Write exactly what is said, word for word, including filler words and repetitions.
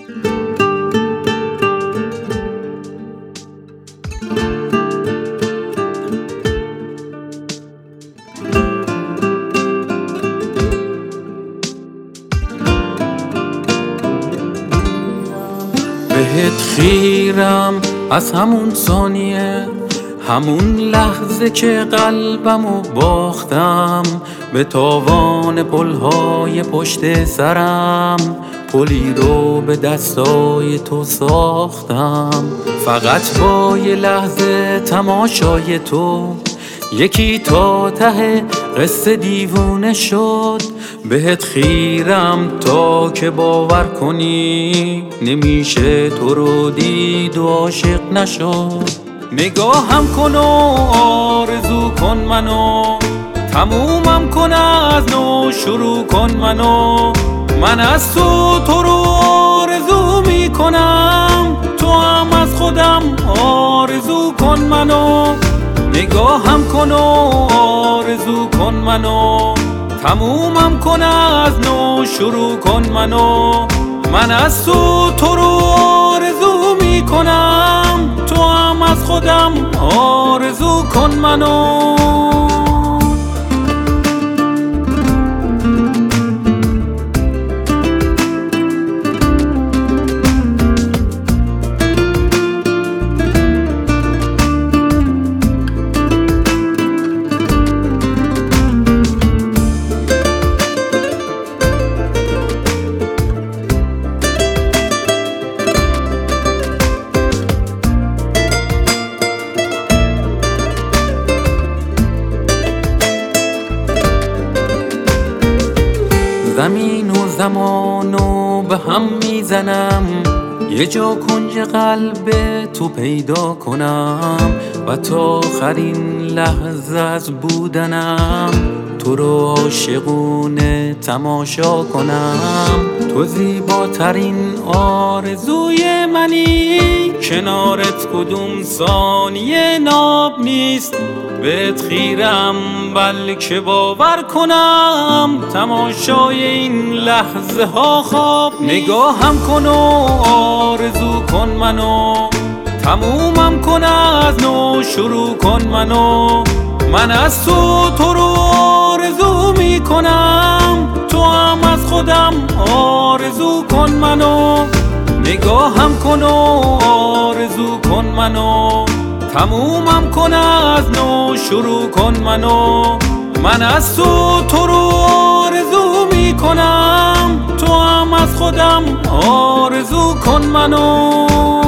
بهت خیرم از همون ثانیه، همون لحظه که قلبمو باختم به تاوان پلهای پشت سرم. پلی رو به دستای تو ساختم فقط با یه لحظه تماشای تو. یکی تا ته قصه دیوونه شد. بهت خیرم تا که باور کنی نمیشه تو رو دید و عاشق نشد. نگاهم کن و آرزو کن منو، تمومم کن از نو شروع کن منو. من از تو تو رو آرزو میکنم، تو هم از خودم آرزو کن منو. نگاهم کن و آرزو کن منو، تمومم کن از نو شروع کن منو. من از تو تو رو آرزو میکنم، تو هم از خودم آرزو کن منو. زمین و زمانو به هم میزنم، یه جا کنج قلب تو پیدا کنم و تا آخرین لحظه از بودنم تو رو عاشقونه تماشا کنم. تو زیباترین آرزوی منی، کنارت کدوم ثانیه ناب نیست. بهت خیرم بلکه باور کنم تماشای این لحظه ها خواب نیست. نگاهم کن و آرزو کن منو، تمومم کن از نو شروع کن منو. من از تو تو رو آرزو میکنم، تو هم از خودم آرزو کن منو. نگاهم کن و آرزو کن منو، تمومم کن از نو شروع کن منو. من از تو تو رو آرزو میکنم، تو هم از خودم آرزو کن منو.